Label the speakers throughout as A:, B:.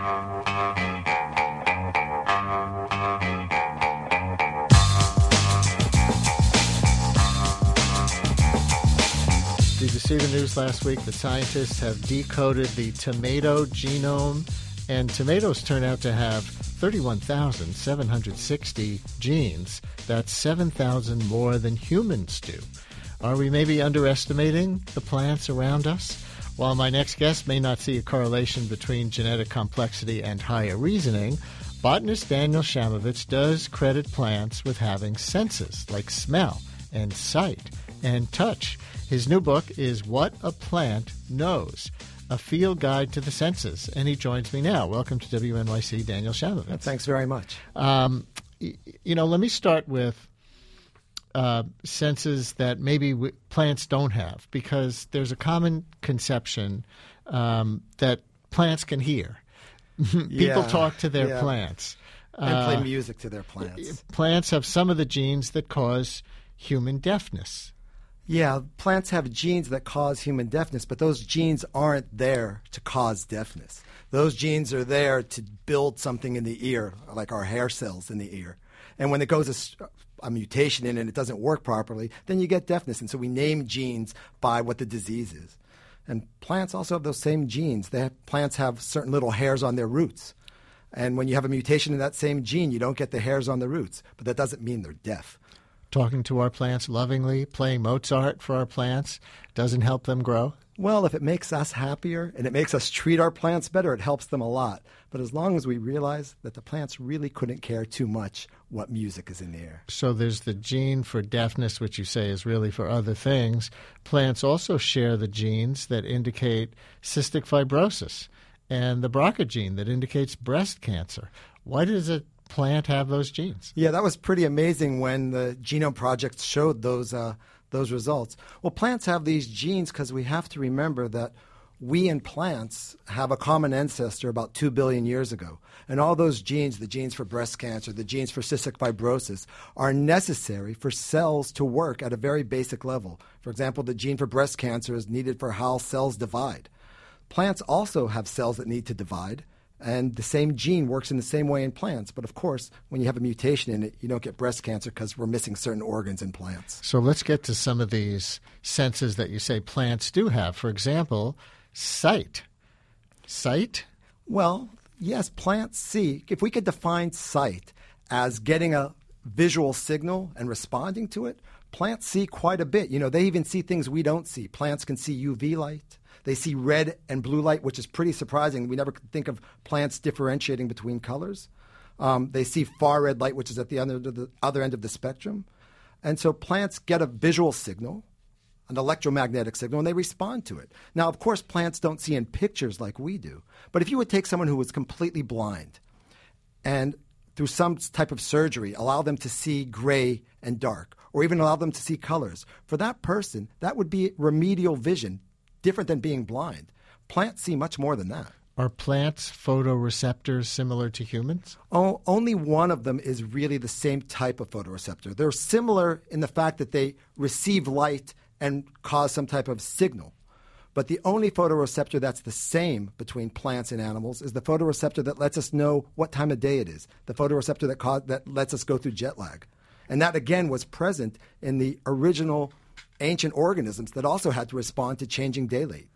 A: Did you see the news last week that scientists have decoded the tomato genome? And tomatoes turn out to have 31,760 genes. That's 7,000 more than humans do. Are we maybe underestimating the plants around us? While my next guest may not see a correlation between genetic complexity and higher reasoning, botanist Daniel Shamovitz does credit plants with having senses like smell and sight and touch. His new book is What a Plant Knows, a field guide to the senses, and he joins me now. Welcome to WNYC, Daniel Shamovitz.
B: Thanks very much.
A: Let me start with senses that maybe plants don't have, because there's a common conception that plants can hear. People talk to their plants.
B: And play music to their plants.
A: Plants have some of the genes that cause human deafness.
B: Yeah, plants have genes that cause human deafness, but those genes aren't there to cause deafness. Those genes are there to build something in the ear, like our hair cells in the ear. And when it goes a mutation in and it doesn't work properly, then you get deafness. And so we name genes by what the disease is. And plants also have those same genes. Plants have certain little hairs on their roots. And when you have a mutation in that same gene, you don't get the hairs on the roots. But that doesn't mean they're deaf.
A: Talking to our plants lovingly, playing Mozart for our plants, doesn't help them grow?
B: Well, if it makes us happier and it makes us treat our plants better, it helps them a lot. But as long as we realize that the plants really couldn't care too much what music is in the air.
A: So there's the gene for deafness, which you say is really for other things. Plants also share the genes that indicate cystic fibrosis and the BRCA gene that indicates breast cancer. Why does a plant have those genes?
B: Yeah, that was pretty amazing when the Genome Project showed those results. Well, plants have these genes because we have to remember that we and plants have a common ancestor about 2 billion years ago. And all those genes, the genes for breast cancer, the genes for cystic fibrosis, are necessary for cells to work at a very basic level. For example, the gene for breast cancer is needed for how cells divide. Plants also have cells that need to divide. And the same gene works in the same way in plants. But of course, when you have a mutation in it, you don't get breast cancer because we're missing certain organs in plants.
A: So let's get to some of these senses that you say plants do have. For example, sight. Sight?
B: Well, yes, plants see. If we could define sight as getting a visual signal and responding to it, plants see quite a bit. They even see things we don't see. Plants can see UV light. They see red and blue light, which is pretty surprising. We never could think of plants differentiating between colors. They see far red light, which is at the other end of the spectrum. And so plants get a visual signal, an electromagnetic signal, and they respond to it. Now, of course, plants don't see in pictures like we do. But if you would take someone who was completely blind and through some type of surgery allow them to see gray and dark, or even allow them to see colors, for that person, that would be remedial vision, different than being blind. Plants see much more than that.
A: Are plants photoreceptors similar to humans?
B: Oh, only one of them is really the same type of photoreceptor. They're similar in the fact that they receive light and cause some type of signal. But the only photoreceptor that's the same between plants and animals is the photoreceptor that lets us know what time of day it is, the photoreceptor that lets us go through jet lag. And that, again, was present in the original ancient organisms that also had to respond to changing daylight.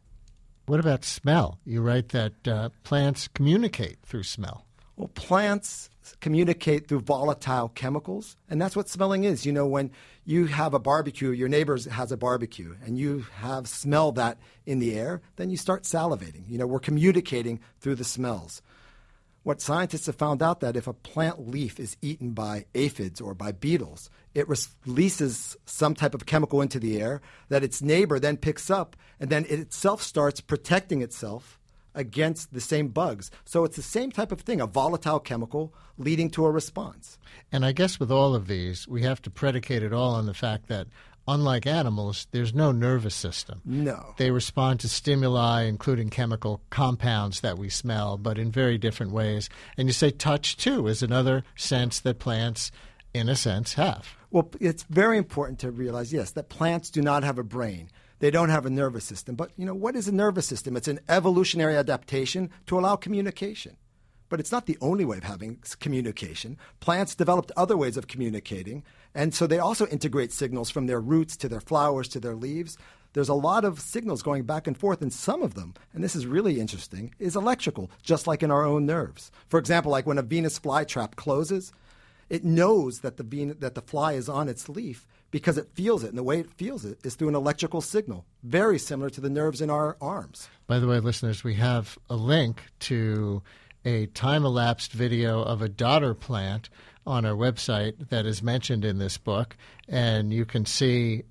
A: What about smell? You write that plants communicate through smell.
B: Well, plants communicate through volatile chemicals, and that's what smelling is. When you have a barbecue, your neighbor has a barbecue, and you have smell that in the air, then you start salivating. We're communicating through the smells. What scientists have found out that if a plant leaf is eaten by aphids or by beetles, it releases some type of chemical into the air that its neighbor then picks up, and then it itself starts protecting itself against the same bugs. So it's the same type of thing, a volatile chemical leading to a response.
A: And I guess with all of these, we have to predicate it all on the fact that unlike animals, there's no nervous system.
B: No.
A: They respond to stimuli, including chemical compounds that we smell, but in very different ways. And you say touch, too, is another sense that plants, in a sense, have.
B: Well, it's very important to realize, yes, that plants do not have a brain. They don't have a nervous system. But, what is a nervous system? It's an evolutionary adaptation to allow communication. But it's not the only way of having communication. Plants developed other ways of communicating, and so they also integrate signals from their roots to their flowers to their leaves. There's a lot of signals going back and forth, and some of them, and this is really interesting, is electrical, just like in our own nerves. For example, like when a Venus flytrap closes, it knows that the fly is on its leaf because it feels it, and the way it feels it is through an electrical signal, very similar to the nerves in our arms.
A: By the way, listeners, we have a link to a time-elapsed video of a daughter plant on our website that is mentioned in this book, and you can see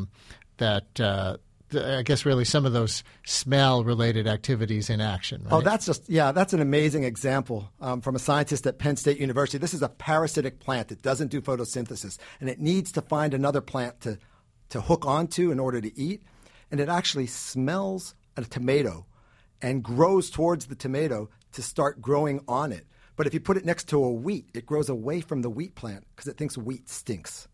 A: that I guess really some of those smell-related activities in action, right?
B: Oh, that's an amazing example from a scientist at Penn State University. This is a parasitic plant. It doesn't do photosynthesis, and it needs to find another plant to hook onto in order to eat, and it actually smells a tomato and grows towards the tomato to start growing on it. But if you put it next to a wheat, it grows away from the wheat plant because it thinks wheat stinks.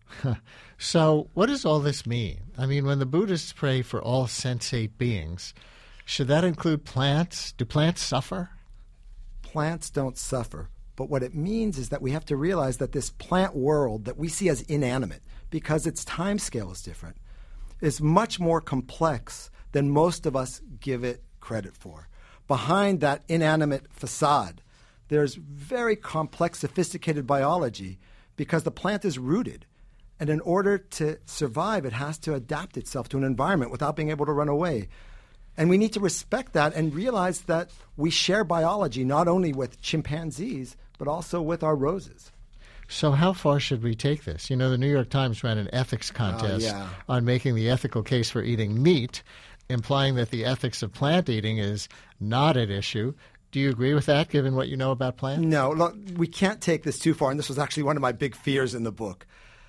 A: So what does all this mean? I mean, when the Buddhists pray for all sensate beings, should that include plants? Do plants suffer?
B: Plants don't suffer. But what it means is that we have to realize that this plant world that we see as inanimate, because its time scale is different, is much more complex than most of us give it credit for. Behind that inanimate facade, there's very complex, sophisticated biology because the plant is rooted. And in order to survive, it has to adapt itself to an environment without being able to run away. And we need to respect that and realize that we share biology not only with chimpanzees, but also with our roses.
A: So how far should we take this? The New York Times ran an ethics contest on making the ethical case for eating meat, implying that the ethics of plant eating is not at issue. Do you agree with that, given what you know about plants?
B: No, look, we can't take this too far, and this was actually one of my big fears in the book.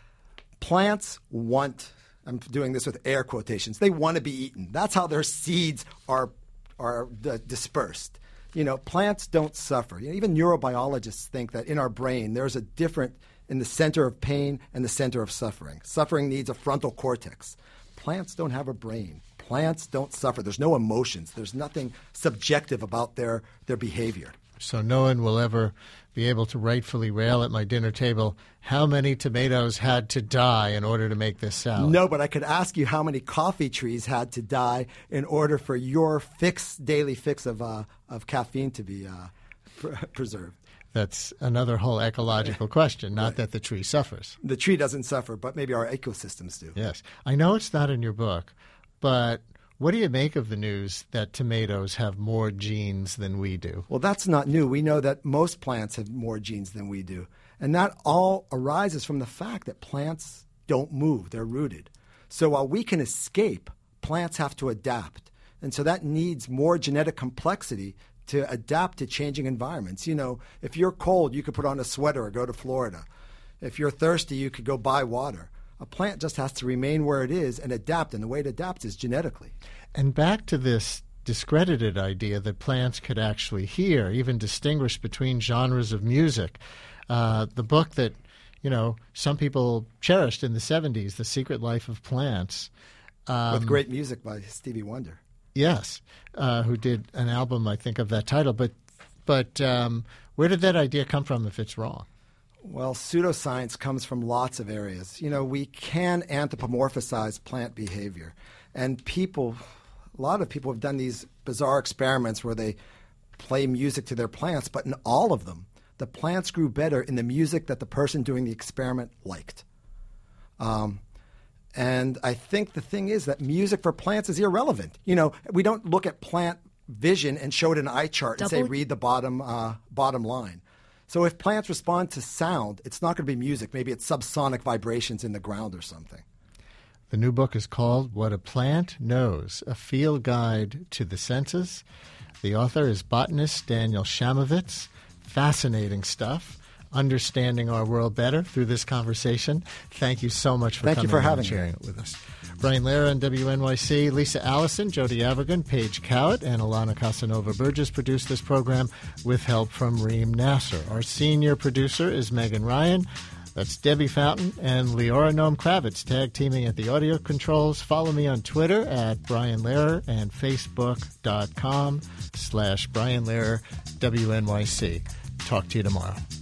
B: Plants want, I'm doing this with air quotations, they want to be eaten. That's how their seeds are dispersed. Plants don't suffer. Even neurobiologists think that in our brain there's a difference in the center of pain and the center of suffering. Suffering needs a frontal cortex. Plants don't have a brain. Plants don't suffer. There's no emotions. There's nothing subjective about their behavior.
A: So no one will ever be able to rightfully rail at my dinner table how many tomatoes had to die in order to make this salad.
B: No, but I could ask you how many coffee trees had to die in order for your daily fix of caffeine to be preserved.
A: That's another whole ecological question, not that the tree suffers.
B: The tree doesn't suffer, but maybe our ecosystems do.
A: Yes. I know it's not in your book, but what do you make of the news that tomatoes have more genes than we do?
B: Well, that's not new. We know that most plants have more genes than we do. And that all arises from the fact that plants don't move. They're rooted. So while we can escape, plants have to adapt. And so that needs more genetic complexity to adapt to changing environments. If you're cold, you could put on a sweater or go to Florida. If you're thirsty, you could go buy water. A plant just has to remain where it is and adapt, and the way it adapts is genetically.
A: And back to this discredited idea that plants could actually hear, even distinguish between genres of music. The book that, some people cherished in the 70s, The Secret Life of Plants.
B: With great music by Stevie Wonder.
A: Yes, who did an album, I think, of that title. But where did that idea come from if it's wrong?
B: Well, pseudoscience comes from lots of areas. We can anthropomorphize plant behavior. And a lot of people have done these bizarre experiments where they play music to their plants, but in all of them, the plants grew better in the music that the person doing the experiment liked. And I think the thing is that music for plants is irrelevant. We don't look at plant vision and show it an eye chart and say, read the bottom line. So if plants respond to sound, it's not going to be music. Maybe it's subsonic vibrations in the ground or something.
A: The new book is called What a Plant Knows, a field guide to the senses. The author is botanist Daniel Shamovitz. Fascinating stuff. Understanding our world better through this conversation. Thank you so much for coming and sharing it with us. Brian Lehrer on WNYC, Lisa Allison, Jody Avergan, Paige Cowett, and Alana Casanova Burgess produced this program with help from Reem Nasser. Our senior producer is Megan Ryan. That's Debbie Fountain and Leora Noam Kravitz tag teaming at the audio controls. Follow me on Twitter at Brian Lehrer and Facebook.com/Brian Lehrer WNYC. Talk to you tomorrow.